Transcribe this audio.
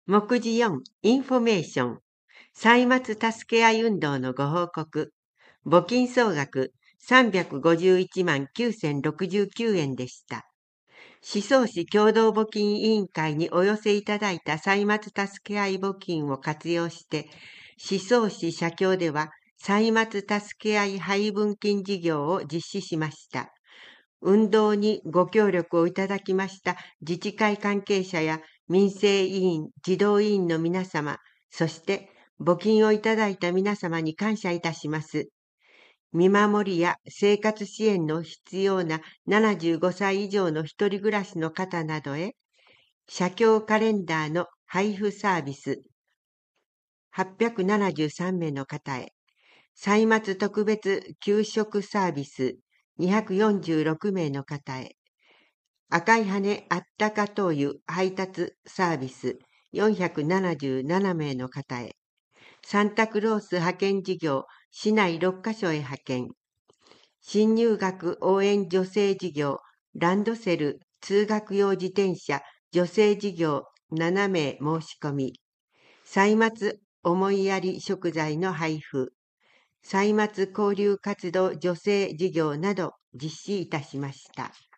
目次4、インフォメーション。歳末助け合い運動のご報告。募金総額351万9069円でした。宍粟市共同募金委員会にお寄せいただいた歳末助け合い募金を活用して、宍粟市社協では歳末助け合い配分金事業を実施しました。運動にご協力をいただきました自治会関係者や民生委員、児童委員の皆様、そして募金をいただいた皆様に感謝いたします。見守りや生活支援の必要な75歳以上の一人暮らしの方などへ、社協カレンダーの配布サービス873名の方へ、歳末特別給食サービス246名の方へ、赤い羽あったか灯油配達サービス477名の方へ、サンタクロース派遣事業市内6カ所へ派遣、新入学応援助成事業ランドセル通学用自転車助成事業7名申し込み、歳末思いやり食材の配布、歳末交流活動助成事業など実施いたしました。